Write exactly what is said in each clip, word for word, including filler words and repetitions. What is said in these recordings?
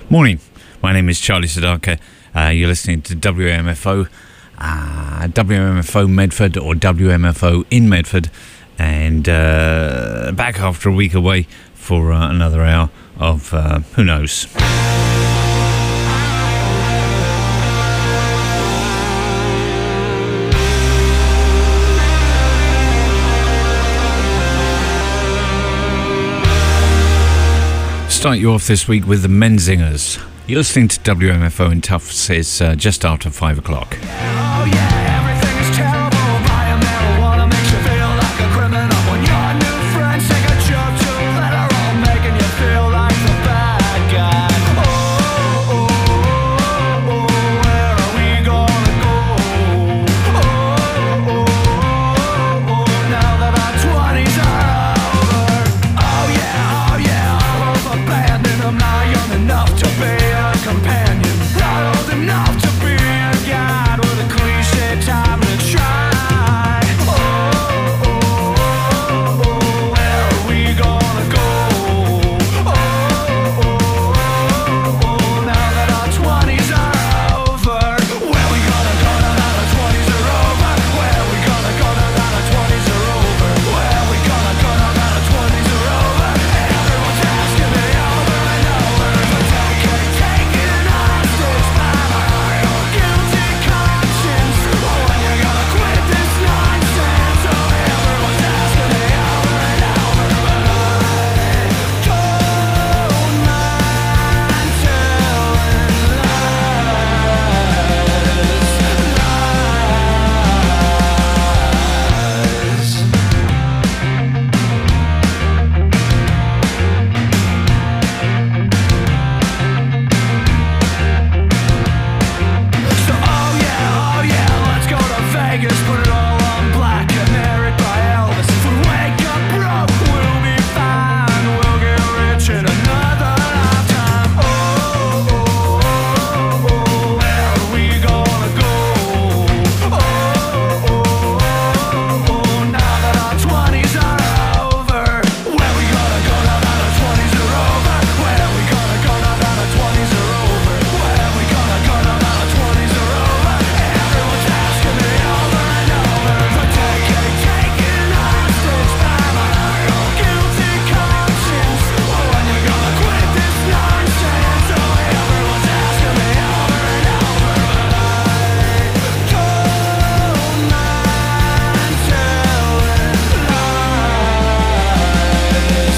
Morning, my name is Charlie Sedaka. Uh, you're listening to W M F O, uh, W M F O Medford or W M F O in Medford, and uh, back after a week away for uh, another hour of uh, who knows. Start you off this week with the Menzingers. You're listening to W M F O in Tufts. It's uh, just after five o'clock. Oh yeah, everything is terrible. Buying marijuana makes you feel like a criminal. When your new friends take a joke to that are all making you feel like the bad guy. Oh, oh, oh, oh, where are we gonna go? Oh, oh, oh, oh, now that our twenties are over. Oh yeah, oh yeah, all of abandoned. I'm not young enough to be a companion, not old enough to be a guide with a cliche time to try. Oh, oh, oh, oh, where are we gonna go? Oh, oh, oh, oh, now that our twenties are over. Where we gonna go now that our twenties are over? Where we gonna go now that our twenties are over? Where we gonna go now that our twenties are over? Everyone's asking me over and over if I take it, take it hostage by my own guilty conscience. When you're gonna quit this nonsense? Oh, everyone's asking me over and over, but I don't mind telling So oh yeah, oh yeah, let's go to Vegas, put it all on black, get married by Elvis. If we wake up broke, we'll be fine, we'll get rich in another lifetime. Oh, oh, oh, oh, where are we gonna go? Oh, oh, oh, oh, now that our twenties are over. Where we gonna go now that our twenties are over? Where we gonna go now that our twenties are over? Where we gonna go now that our twenties are over? Everyone's asking me over and over if I take it, take it hostage by my own guilty conscience. When you're gonna quit this nonsense? Oh, everyone's asking me over and over, but I don't mind telling lies,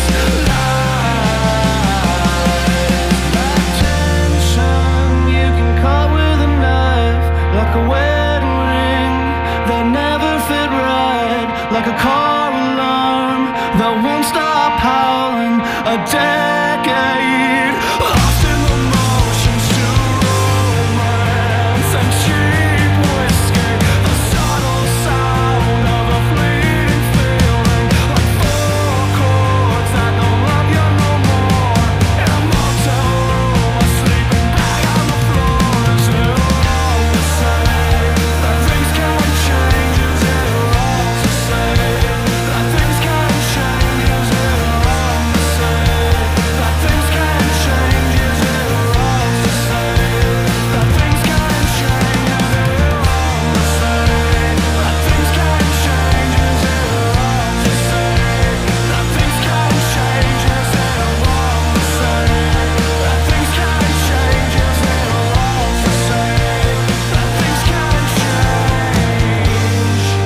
lies. Tension you can cut with a knife, like a wedding ring that never fit right, like a car alarm that won't stop howling a decade. Lost in the motions to romance and cheap whiskey, the subtle sound of a fleeting feeling, like four chords that don't love you no more. In a motel room, a sleeping bag on the floor. Is it all the same? That things can change. Is it all the same? That things can change. Is it all the same? That things can change. Is it all the same? That things can change. Is it all the same? That things can change. Is it all the same? That things can change. Is it all the same? That things can change. Is it all the same? That things can change.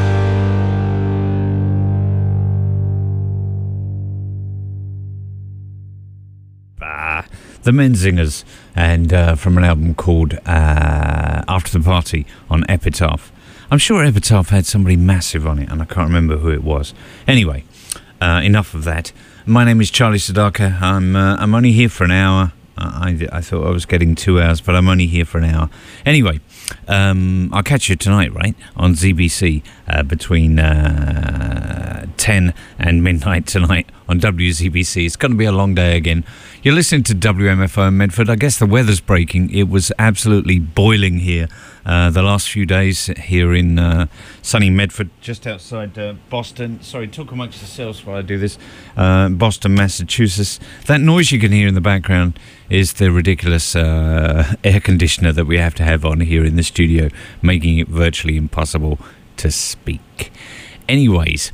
Ah, the Menzingers, and uh, from an album called uh, After the Party on Epitaph. I'm sure Epitaph had somebody massive on it, and I can't remember who it was. Anyway, uh, enough of that. My name is Charlie Sedaka. I'm uh, I'm only here for an hour. I, I thought I was getting two hours, but I'm only here for an hour. Anyway, um, I'll catch you tonight, right, on Z B C uh, between uh, ten and midnight tonight on W Z B C. It's going to be a long day again. You're listening to W M F O in Medford. I guess the weather's breaking. It was absolutely boiling here uh, the last few days here in uh, sunny Medford, just outside uh, Boston. Sorry, talk amongst yourselves while I do this. Uh, Boston, Massachusetts. That noise you can hear in the background is the ridiculous uh, air conditioner that we have to have on here in the studio, making it virtually impossible to speak. Anyways,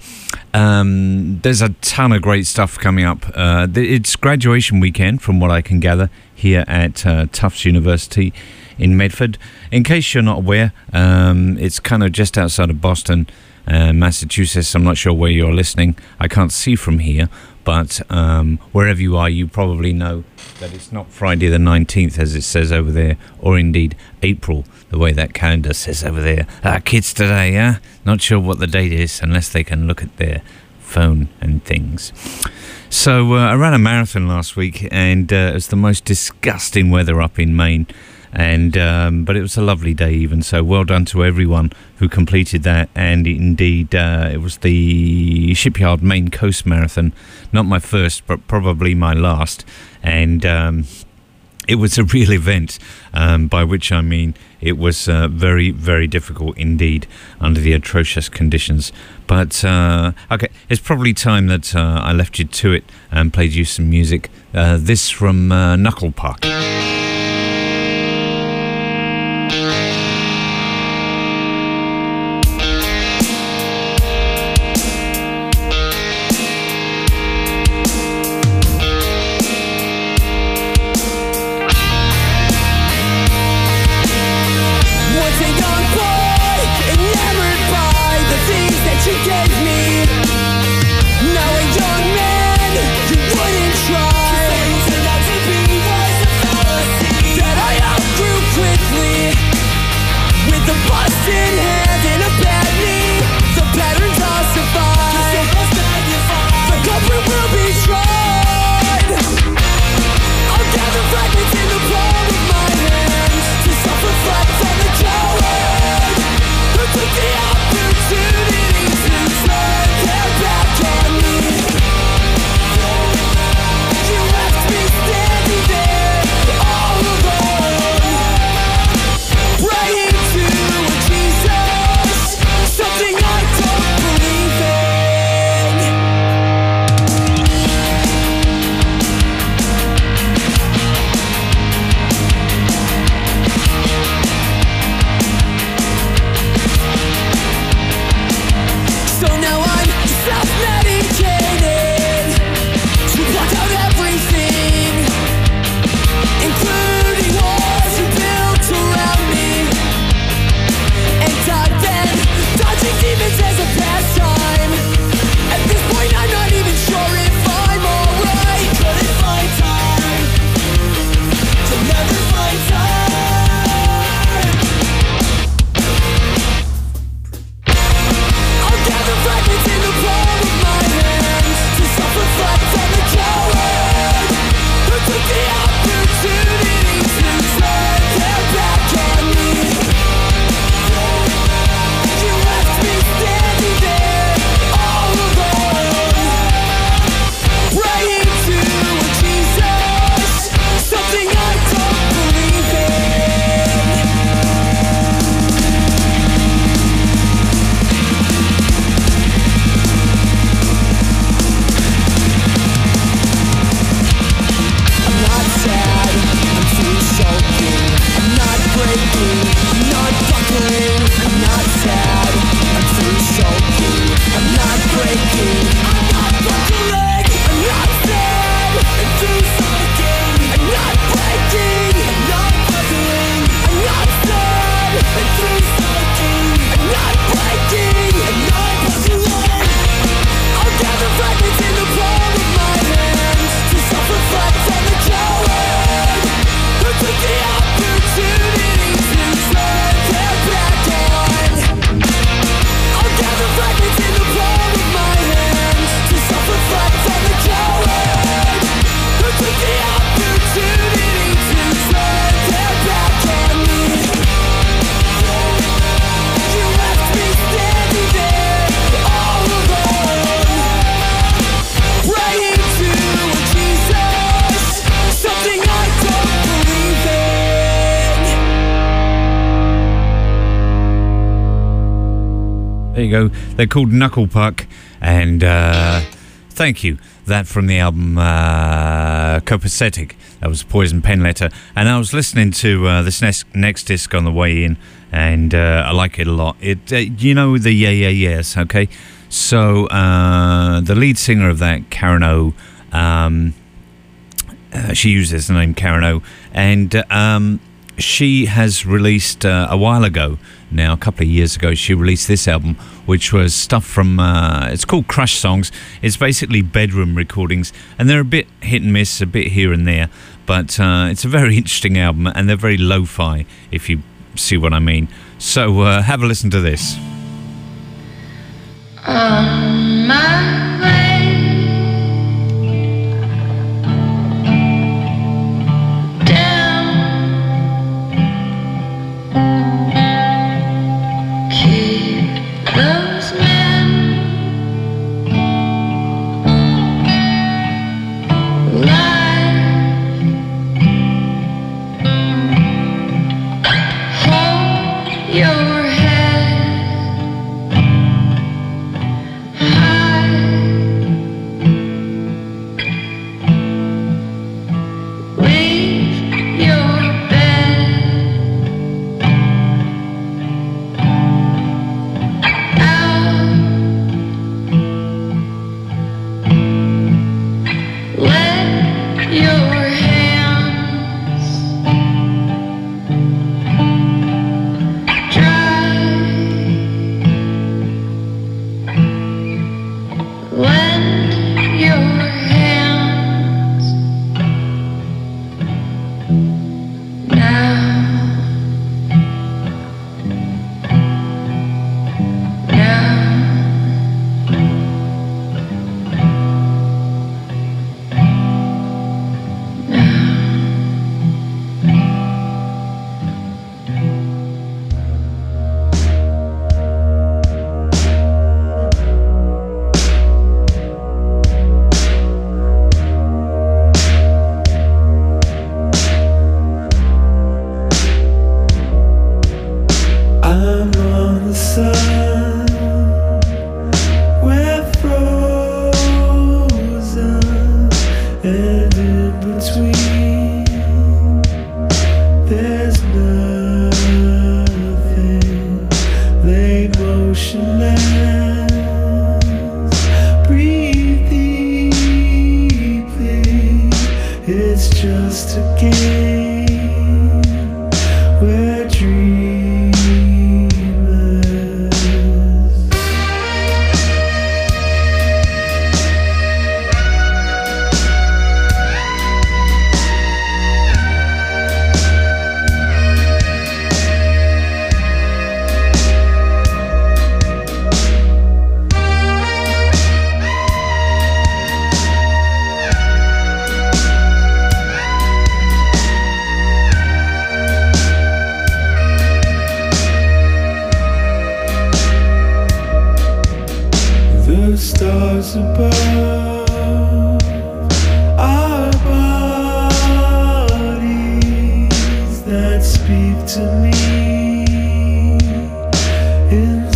um, there's a ton of great stuff coming up. Uh, it's graduation weekend, from what I can gather, here at uh, Tufts University in Medford. In case you're not aware, um, it's kind of just outside of Boston, uh, Massachusetts. I'm not sure where you're listening. I can't see from here, but um, wherever you are, you probably know that it's not Friday the nineteenth, as it says over there, or indeed April, the way that calendar says over there. Ah, kids today, yeah? Not sure what the date is unless they can look at their phone and things. So uh, I ran a marathon last week, and uh, it was the most disgusting weather up in Maine. And um, but it was a lovely day even so. Well done to everyone who completed that. And indeed uh, it was the Shipyard Maine Coast Marathon, not my first but probably my last, and um, it was a real event, um, by which I mean it was uh, very very difficult indeed under the atrocious conditions. But uh, okay, it's probably time that uh, I left you to it and played you some music. Uh, this from uh, Knuckle Puck. Now a young man, you wouldn't try. 'Cause things turned out to be worse than fellas. There you go. They're called Knuckle Puck, and uh, thank you. That from the album uh, Copacetic. That was Poison Pen Letter. And I was listening to uh, this next, next disc on the way in, and uh, I like it a lot. It, uh, you know the Yeah Yeah Yeahs, okay? So uh, the lead singer of that, Karen O, um, uh, she uses the name Karen O, and uh, um, she has released uh, a while ago, now a couple of years ago, she released this album, which was stuff from, uh, it's called Crush Songs. It's basically bedroom recordings, and they're a bit hit and miss, a bit here and there, but uh, it's a very interesting album, and they're very lo-fi, if you see what I mean. So uh, have a listen to this. On my way those men alive, hold your head high, leave your bed let your hands dry. Lend your hands now. Now. I'm on the sun, we're frozen, and in between there's nothing, lay motionless, breathe deeply, it's just a game, we're dreaming. The stars above our bodies that speak to me in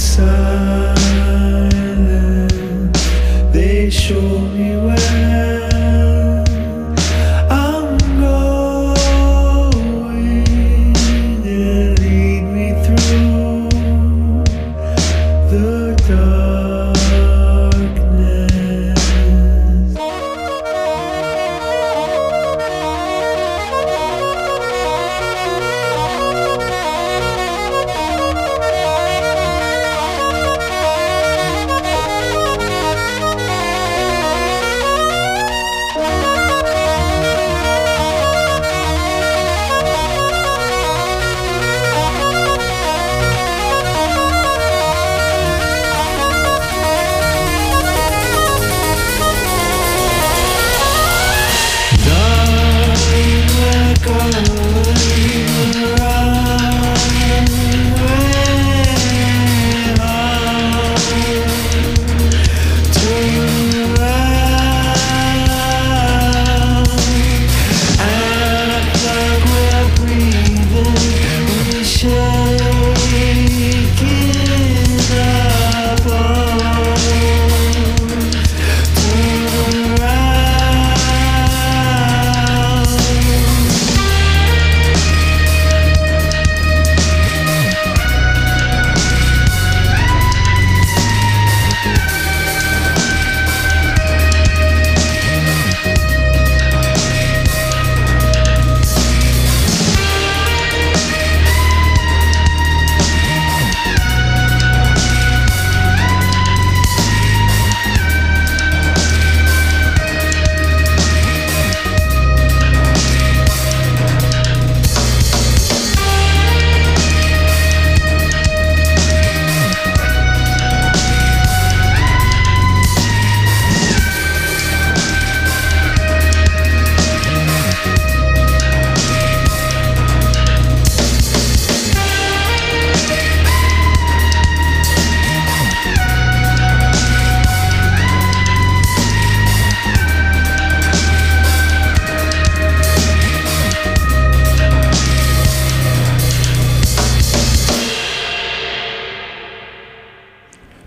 silence. They show me where I'm going and lead me through the dark.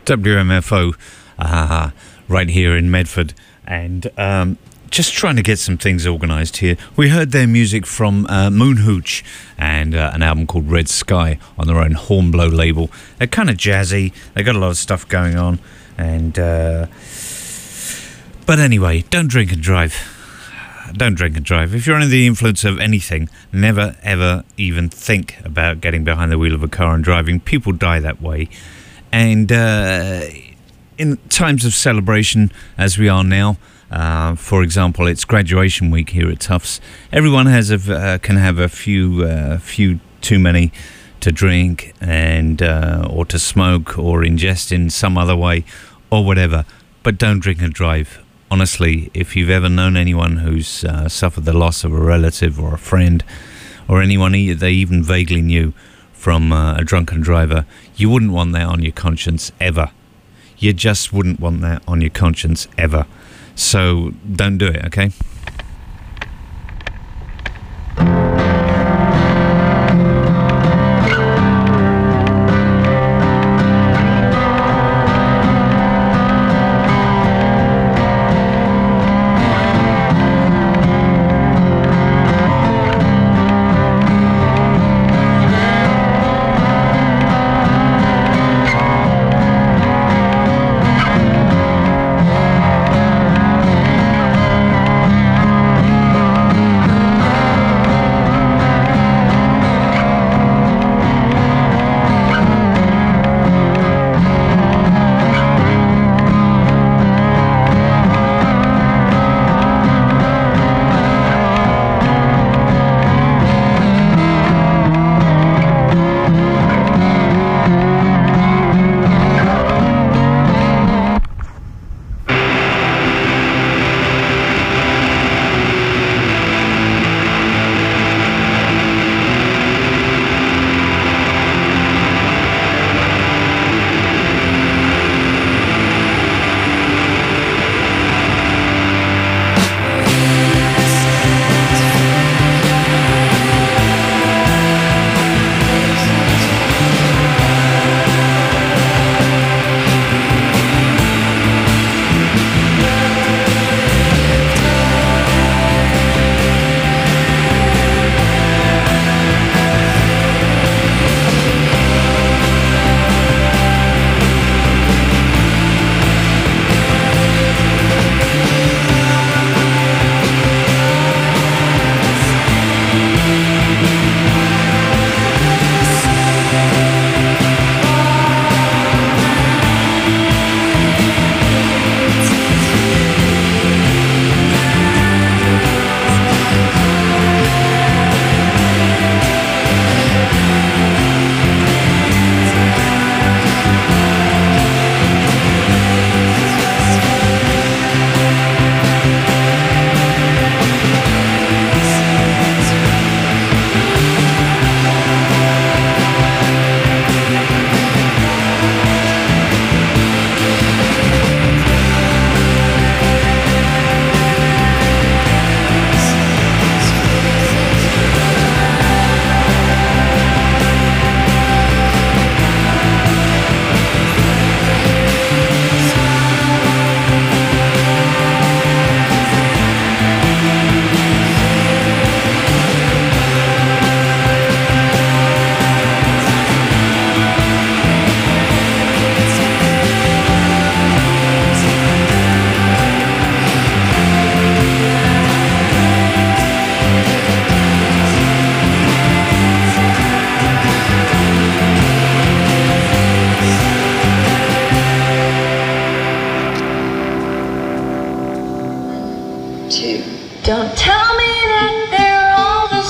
W M F O, uh, right here in Medford, and um, just trying to get some things organised here. We heard their music from uh, Moonhooch and uh, an album called Red Sky on their own Hornblow label. They're kind of jazzy. They got a lot of stuff going on, and uh, but anyway, don't drink and drive. Don't drink and drive. If you're under the influence of anything, never ever even think about getting behind the wheel of a car and driving. People die that way. And uh, in times of celebration, as we are now, uh, for example, it's graduation week here at Tufts. Everyone has a, uh, can have a few uh, few too many to drink and uh, or to smoke or ingest in some other way or whatever. But don't drink and drive. Honestly, if you've ever known anyone who's uh, suffered the loss of a relative or a friend or anyone they even vaguely knew from uh, a drunken driver, you wouldn't want that on your conscience ever. You just wouldn't want that on your conscience ever. So don't do it, okay? Don't tell me that they're all the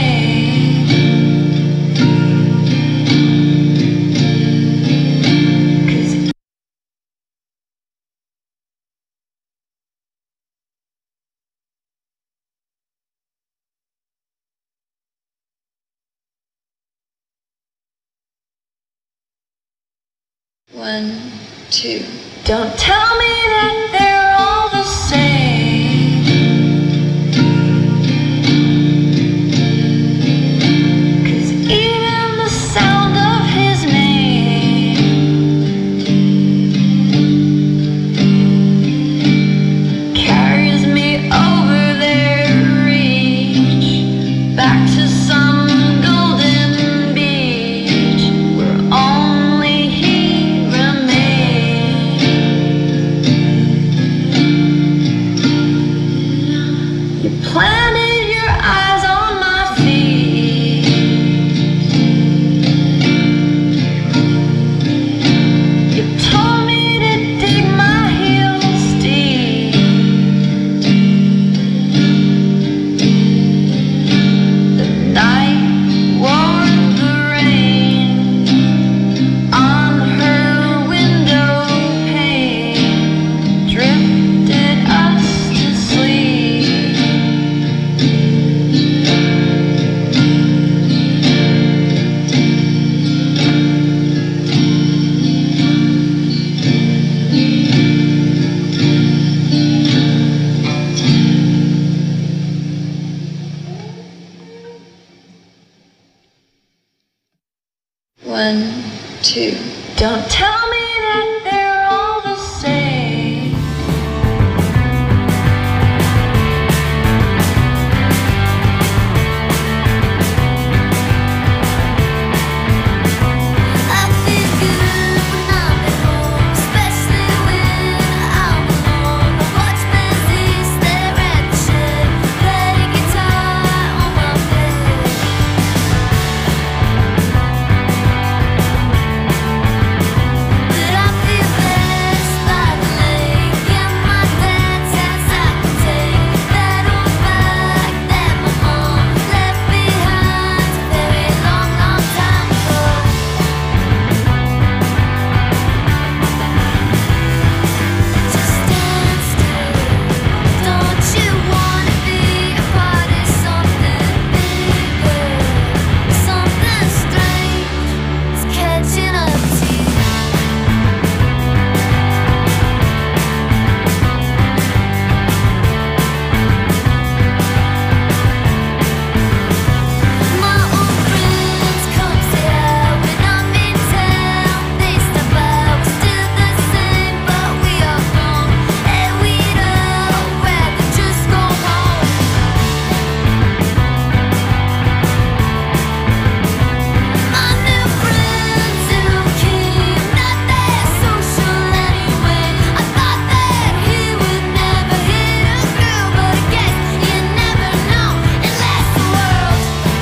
same, 'cause one, two. Don't tell me that they're all the same. Even the sound of his name two. Don't tell me that they're all the same. I feel good when I'm at home, especially when I'm alone. I watch Messi stare at the shed, play guitar on my bed. But I feel best by the lake, and my dad's hands I can take. That old bag that my mom left behind a very long, long time ago. Just stand still. Don't you wanna be a part of something bigger? Something strange is catching up to you. My old friends come say hi when I'm in town. They stop by, we're still the same, but we are grown, and we'd all rather just go home. My new friends who came, not that social anyway. I thought that he would never hit a girl, but I guess you never know unless the world.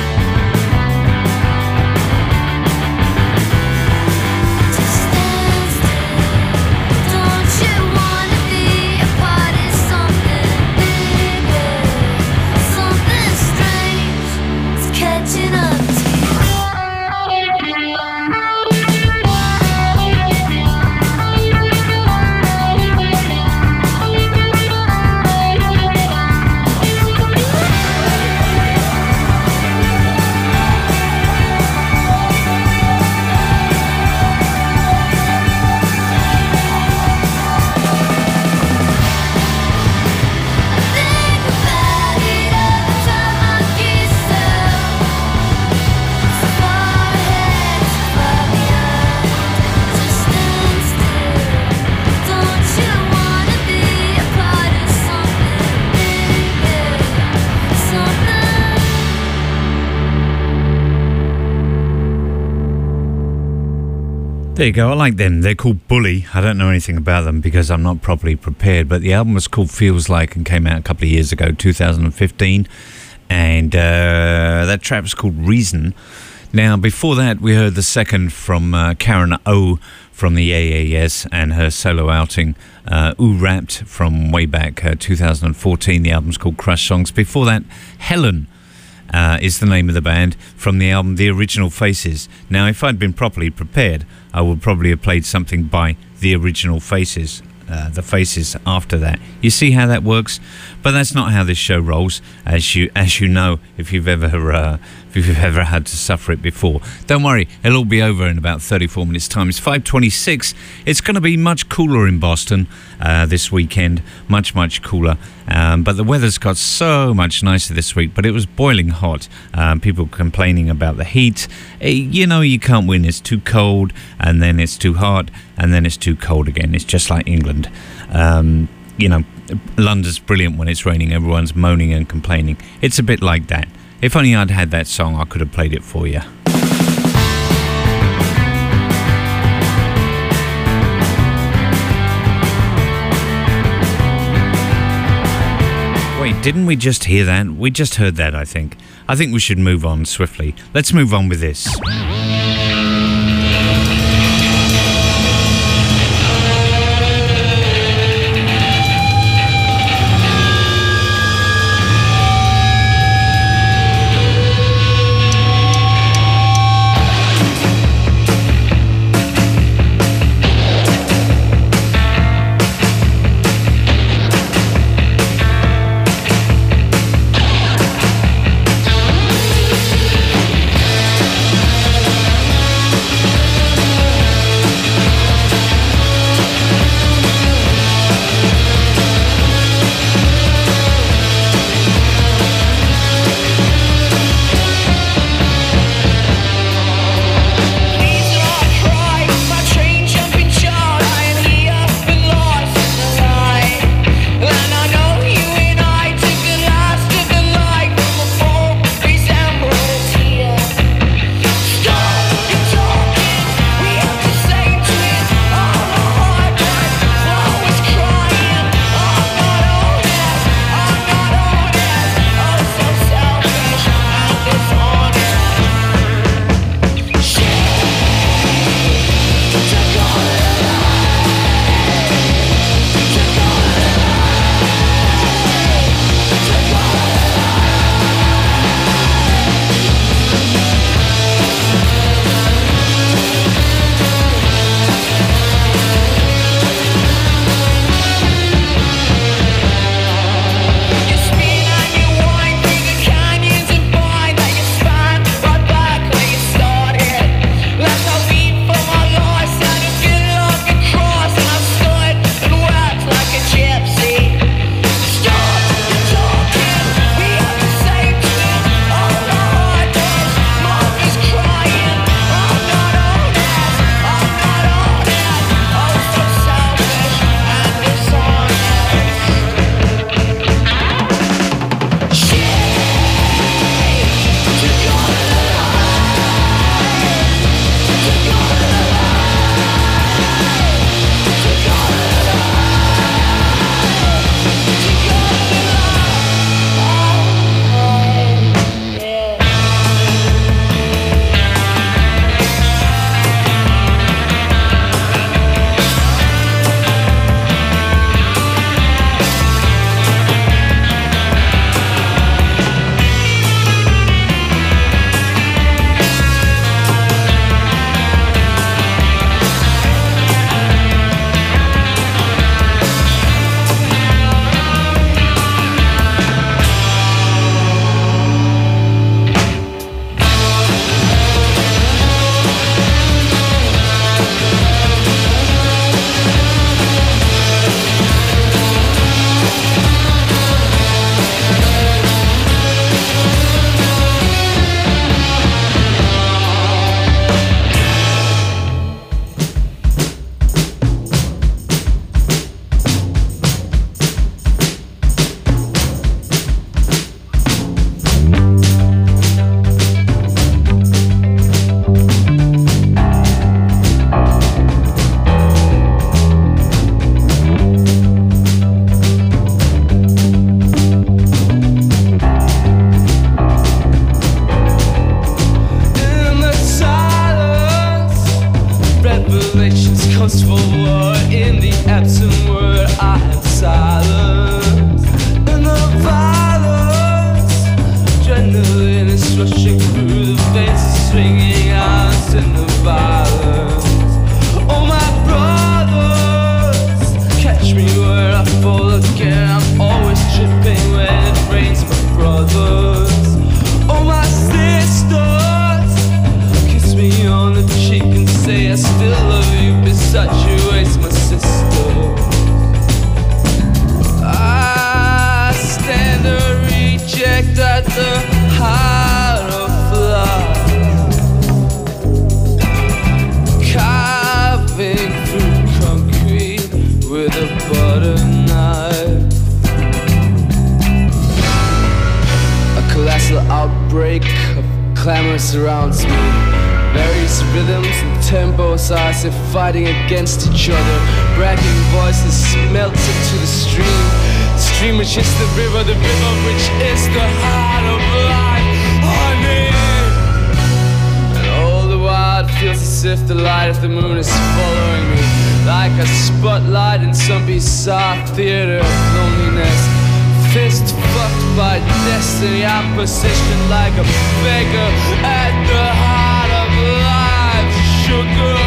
Just stand still. Don't you wanna be a part of something bigger? Something strange is catching up to Think about it every time I kiss her. So far ahead, so far behind. Just stand still. Don't you wanna be a part of something bigger? Something. There you go. I like them. They're called Bully. I don't know anything about them because I'm not properly prepared. But the album was called Feels Like and came out a couple of years ago, two thousand fifteen. And uh, that track was called Reason. Now, before that, we heard the second from uh, Karen O from the A A S and her solo outing, uh, Ooh Wrapped, from way back uh, two thousand fourteen. The album's called Crush Songs. Before that, Helen uh, is the name of the band from the album The Original Faces. Now, if I'd been properly prepared, I would probably have played something by The Original Faces, uh, the Faces after that. You see how that works? But that's not how this show rolls, as you as you know, if you've ever uh, if you've ever had to suffer it before. Don't worry, it'll all be over in about thirty-four minutes' time. It's five twenty-six. It's going to be much cooler in Boston uh, this weekend, much, much cooler. Um, but the weather's got so much nicer this week, but it was boiling hot. Um, people complaining about the heat. Eh, You know, you can't win. It's too cold, and then it's too hot, and then it's too cold again. It's just like England. Um, you know, London's brilliant when it's raining. Everyone's moaning and complaining. It's a bit like that. If only I'd had that song, I could have played it for you. Wait, didn't we just hear that? We just heard that, I think. I think we should move on swiftly. Let's move on with this. Thank butter knife. A colossal outbreak of clamor surrounds me. Various rhythms and tempos are as if fighting against each other. Bragging voices melt into the stream. The stream which is the river, the river which is the heart of life. Honey. And all the while it feels as if the light of the moon is following me, like a spotlight in some bizarre theater of loneliness. Fist fucked by destiny, I'm positioned like a beggar at the heart of life. Sugar,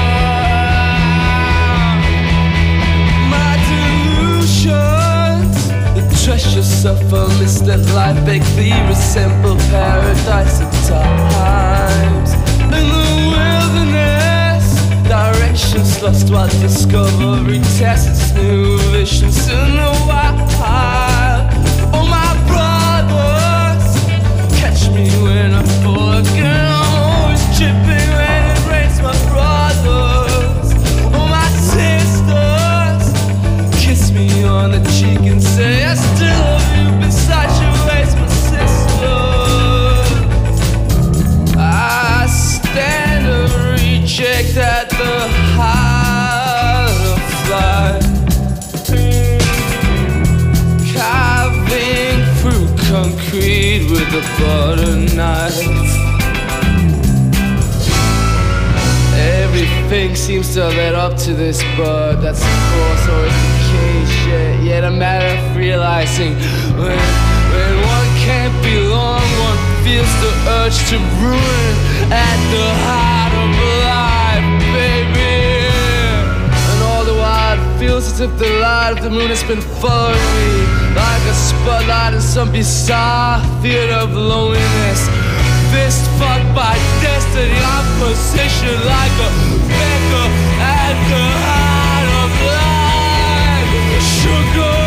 my delusions, the treasures of a misled life vaguely resemble paradise at times. In the wilderness, directions lost while discovery tests new visions in the wild. Oh my brothers, catch me when I fall again. I'm always tripping when it rains, my brothers. Oh my sisters, kiss me on the cheek and say I still love you besides your ways, my sisters. I stand a reject at the heart of life, carving through concrete with a butter knife. Everything seems to lead up to this, but that's of course always the case. Yet, yet a matter of realizing when, when one can't belong, one feels the urge to ruin at the heart of life, baby. And all the while it feels as if the light of the moon has been following me, like a spotlight in some bizarre theater of loneliness. Fist fucked by destiny, I'm positioned like a beggar at the heart of life. Sugar.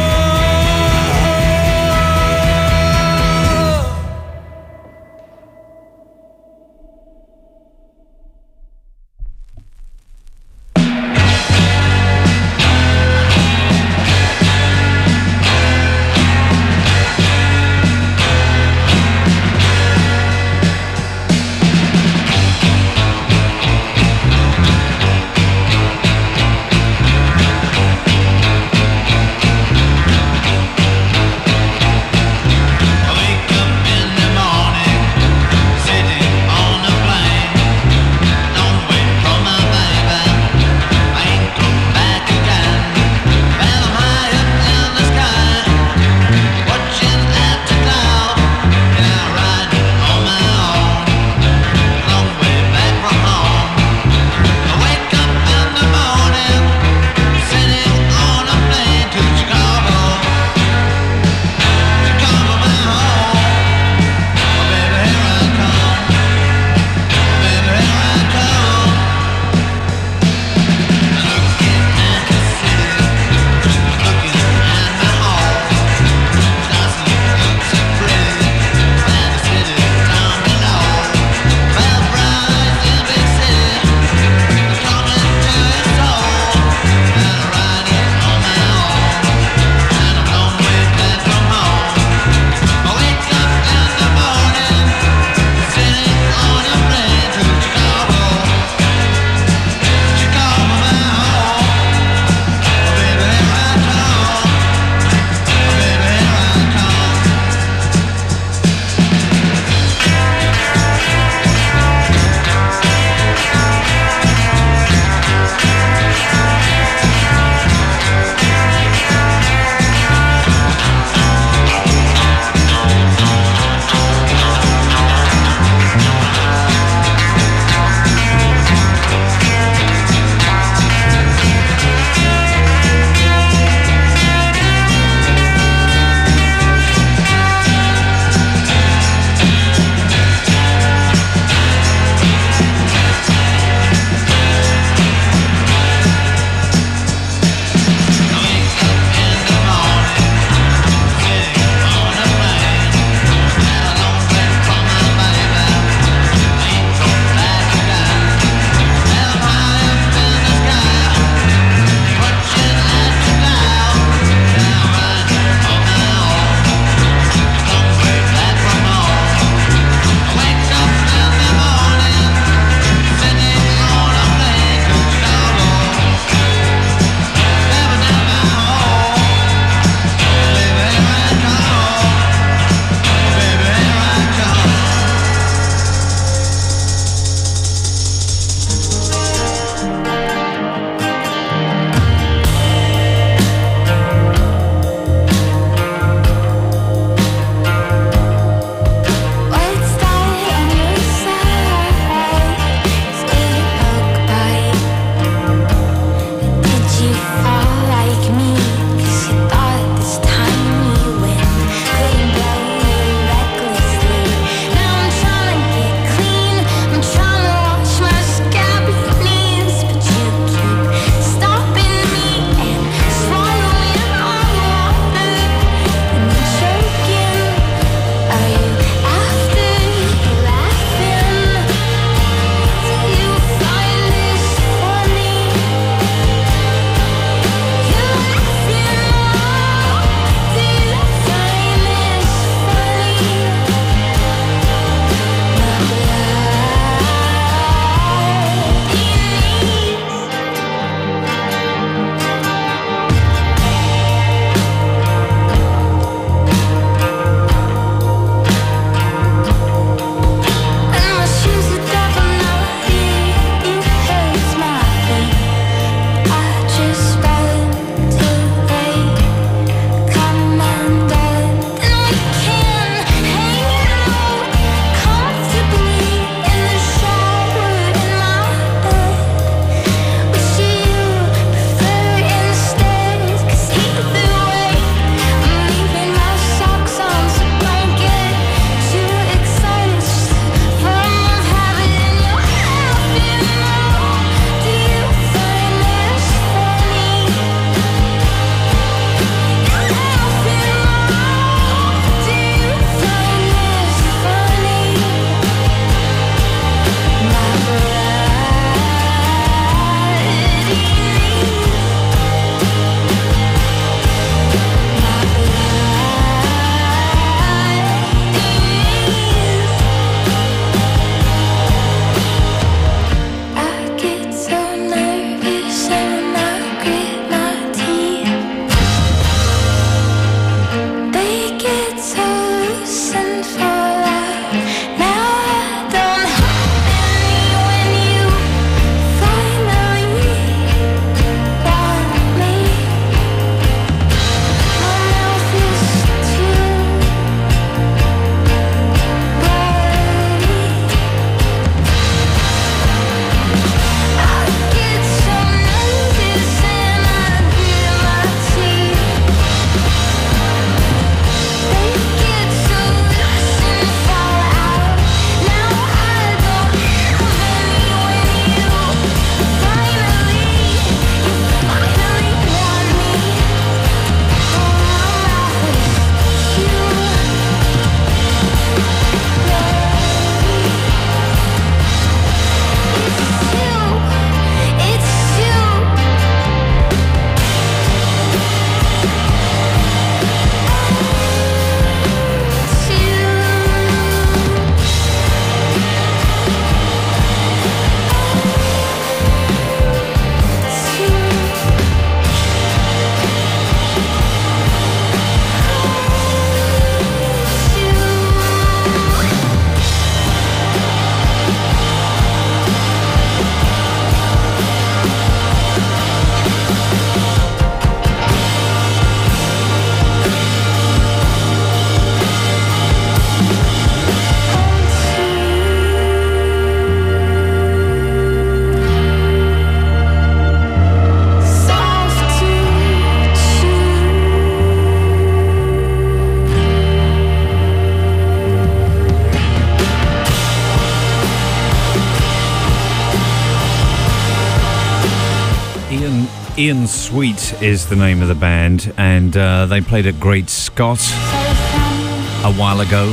Ian Sweet is the name of the band, and uh, they played at Great Scott a while ago.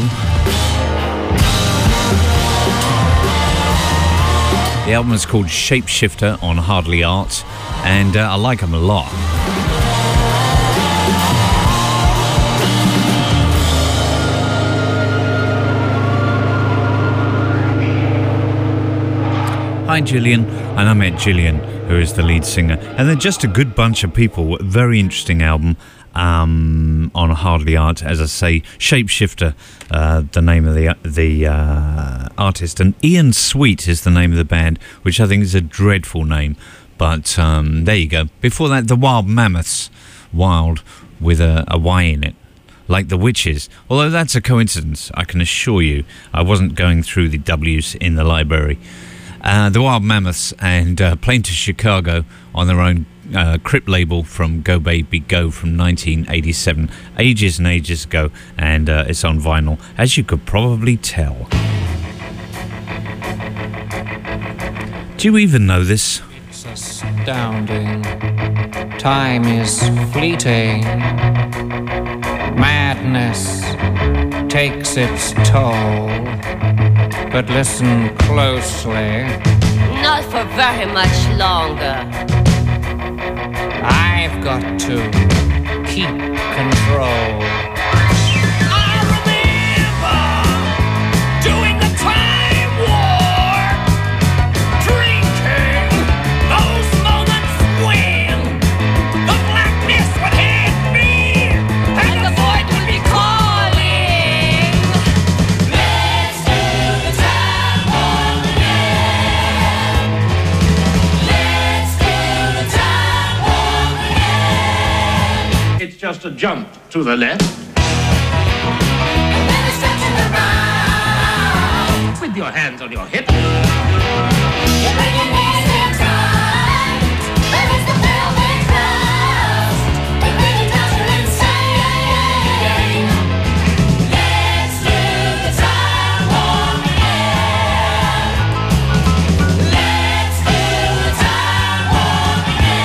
The album is called Shapeshifter on Hardly Art, and uh, I like them a lot. Hi Gillian, and I met Gillian, who is the lead singer, and they're just a good bunch of people. Very interesting album um, on Hardly Art, as I say. Shapeshifter, uh, the name of the the uh, artist, and Ian Sweet is the name of the band, which I think is a dreadful name. But um, there you go. Before that, the Wild Mammoths, wild with a, a Y in it, like the Witches. Although that's a coincidence, I can assure you. I wasn't going through the W's in the library. Uh, the Wild Mammoths, and uh, Plane to Chicago on their own uh, Crip label from Go Baby Go from nineteen eighty-seven, ages and ages ago, and uh, it's on vinyl, as you could probably tell. Do you even know this? It's astounding. Time is fleeting. Madness takes its toll. But listen closely. Not for very much longer. I've got to keep control. I remember doing the time war, drinking those moments when the blackness would hit me and the void would be calling. Let's do the time war again. Let's do the time war again. It's just a jump to the left And then a stretch to the right. with your hands on your hips. You bring your knees in tight. Release the pelvic thrust. You bring it down to insane. Let's do the time war again. Let's do the time war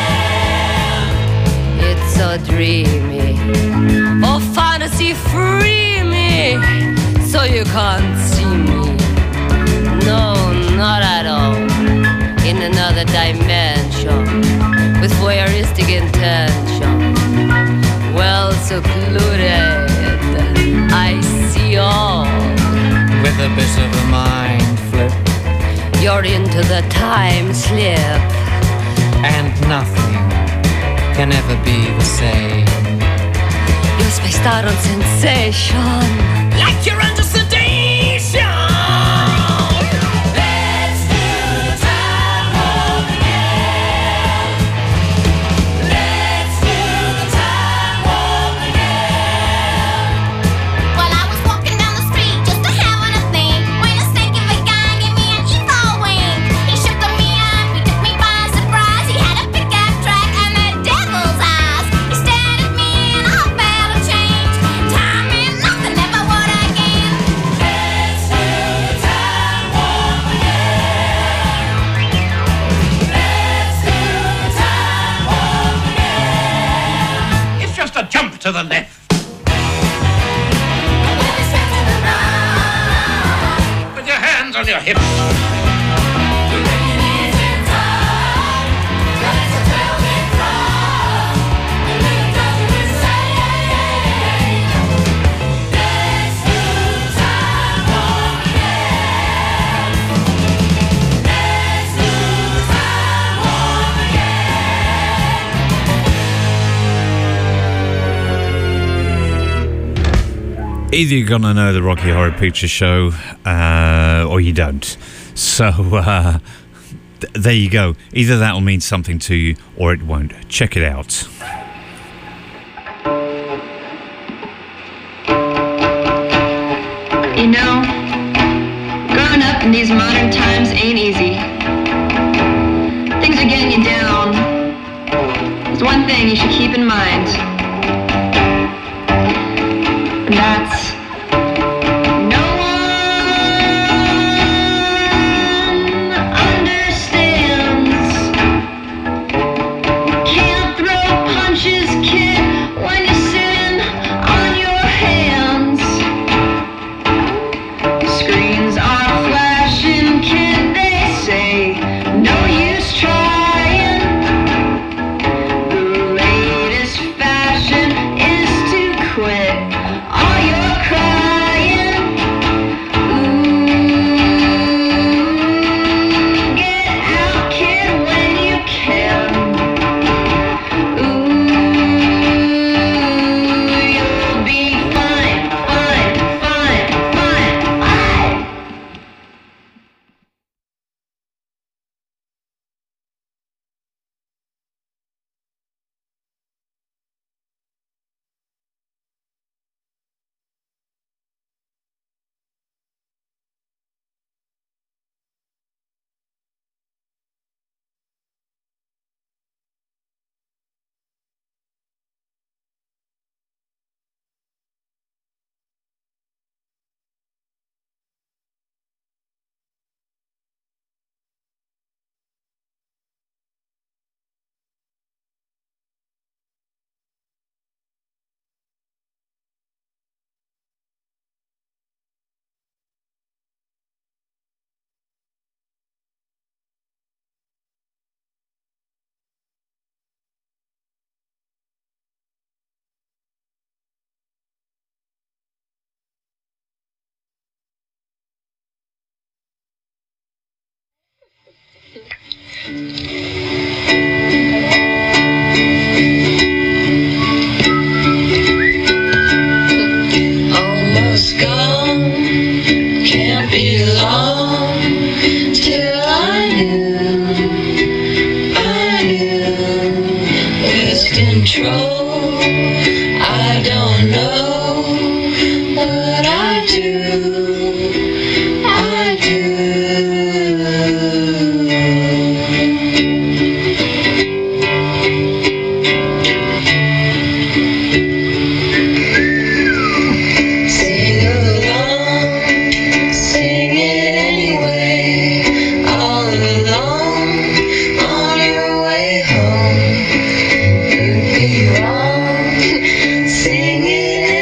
again. It's so dreamy. Oh, fantasy free me. So you can't see me. No, not at all. In another dimension. With voyeuristic intention. Well secluded. I see all. With a bit of a mind flip. You're into the time slip. And nothing can ever be the same. You're spaced out on sensation. Like you're under sedation. Let's do the time war again. Let's do the time war again. Well, I was walking down the street just a having a thing when a stinky big guy gave me an evil wink. He shook me up, he took me by surprise. He had a pickup truck and the devil's eyes. He stared at me and I felt a change. Time and nothing ever would again. Let's do the time war again. Let's do the time war again. It's just a jump to the left And then a stretch to the right. with your hands on your hips. You bring your knees in tight. Release the pelvic thrust. You bring it down to insane. Let's do the time war again. Let's do the time war again. Either you're gonna know the Rocky Horror Picture Show, uh, or you don't. So uh, th- there you go. Either that will mean something to you, or it won't. Check it out. You know, growing up in these modern times ain't easy. Things are getting you down. There's one thing you should keep in mind. And that's no one understands. Can't Almost gone, can't be long till I knew, I knew with control. I don't know, but I do, I do. Sing along, sing it anyway, all alone, on your way home. You'd be wrong, sing it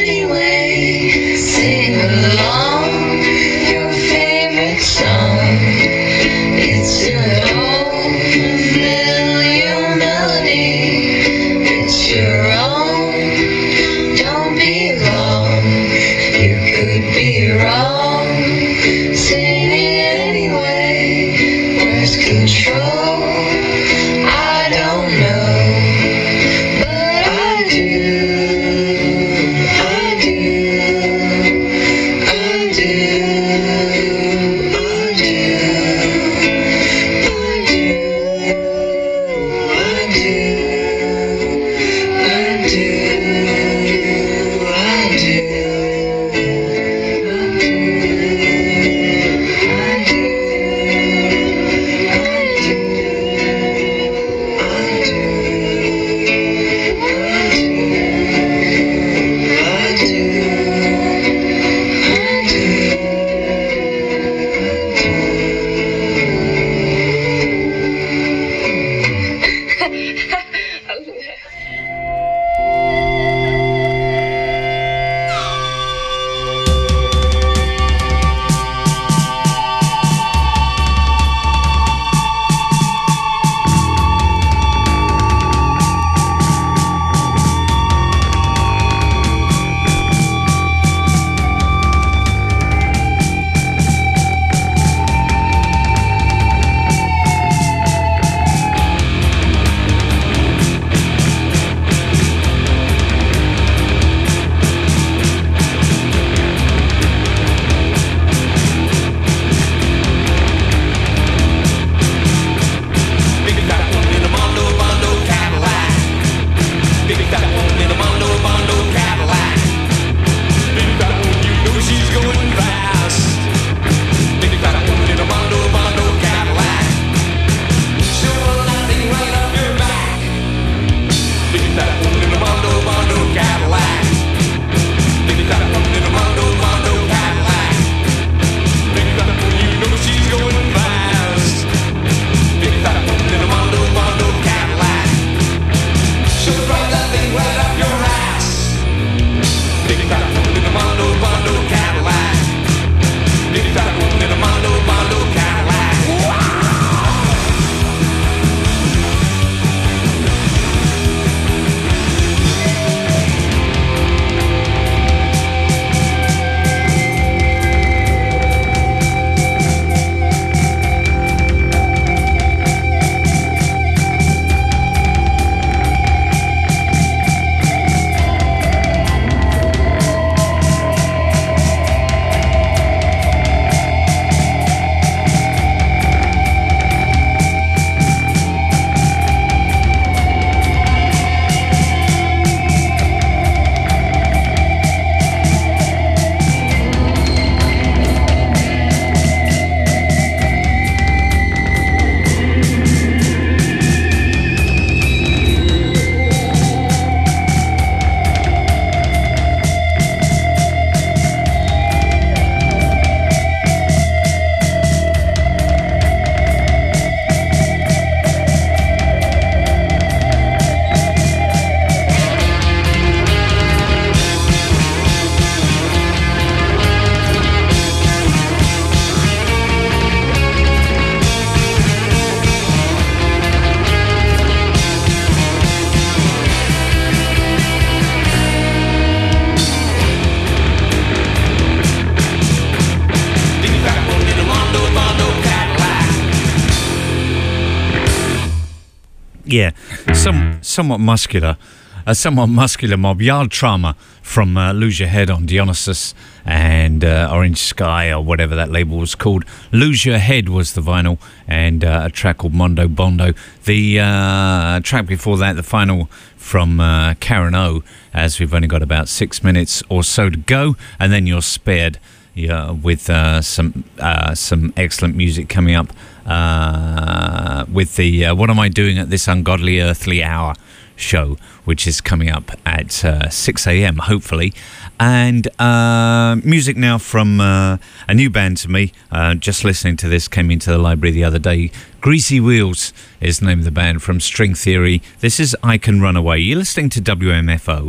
Yeah, some somewhat muscular, a somewhat muscular mob. Yard Trauma from uh, Lose Your Head on Dionysus and uh, Orange Sky, or whatever that label was called. Lose Your Head was the vinyl, and uh, a track called Mondo Bondo. The uh, track before that, the final from uh, Karen O, as we've only got about six minutes or so to go, and then you're spared. Yeah, with uh, some uh, some excellent music coming up uh, with the uh, What Am I Doing at This Ungodly Earthly Hour show, which is coming up at uh, six a.m. hopefully. And uh, music now from uh, a new band to me. Uh, just listening to this, came into the library the other day. Greasy Wheels is the name of the band, from String Theory. This is I Can Run Away. You're listening to W M F O.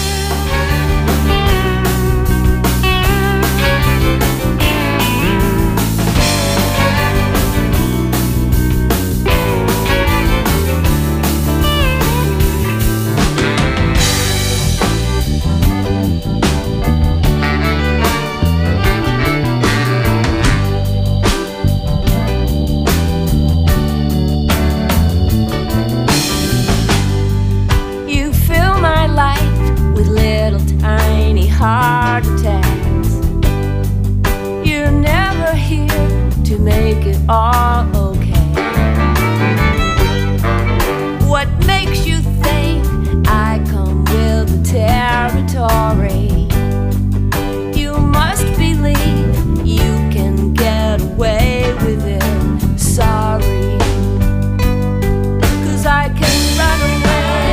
Heart attacks. You're never here to make it all okay. What makes you think I come with the territory? You must believe you can get away with it. Sorry, 'cause I can run away.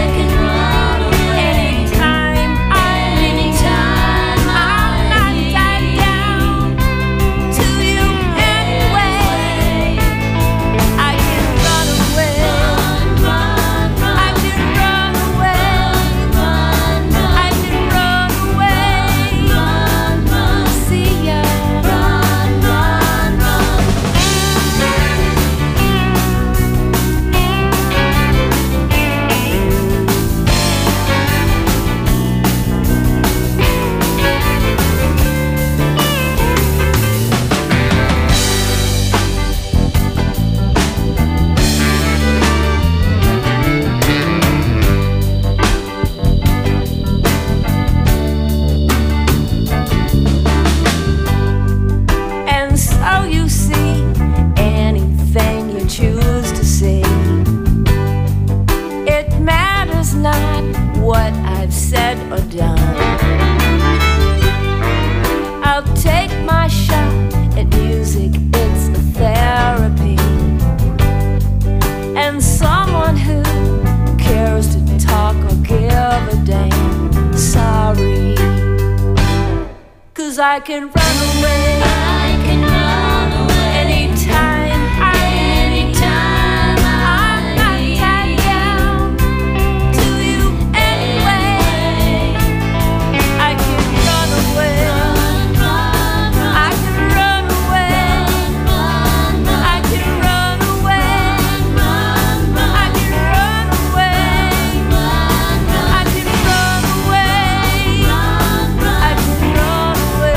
I can run away. I can run away anytime. I, anytime. I'm not tied down to you anyway. I can run away. Run, run, run. I can run away. Run, run, run. I can run away. Run, run, run. I can run away. Run, run. I can run away. Run, run. I can run away.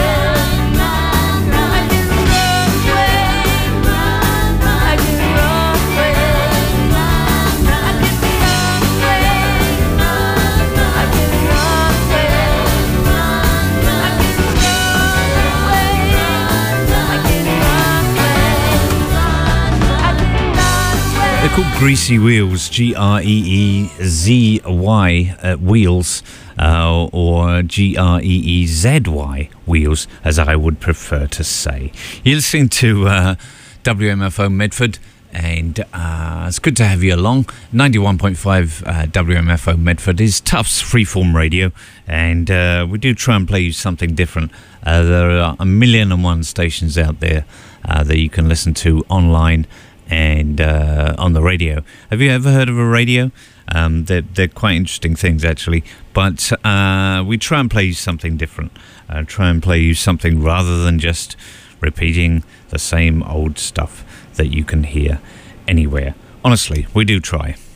They're called Greasy Wheels, G R E E Z Y uh, Wheels, uh, or G R E E Z Y Wheels, as I would prefer to say. You're listening to uh, W M F O Medford, and uh, it's good to have you along. ninety-one point five uh, W M F O Medford is Tufts freeform radio, and uh, we do try and play you something different. Uh, there are a million and one stations out there uh, that you can listen to online and uh, on the radio. Have you ever heard of a radio? Um, they're, they're quite interesting things, actually. But uh, we try and play you something different. Uh, try and play you something rather than just repeating the same old stuff that you can hear anywhere. Honestly, we do try.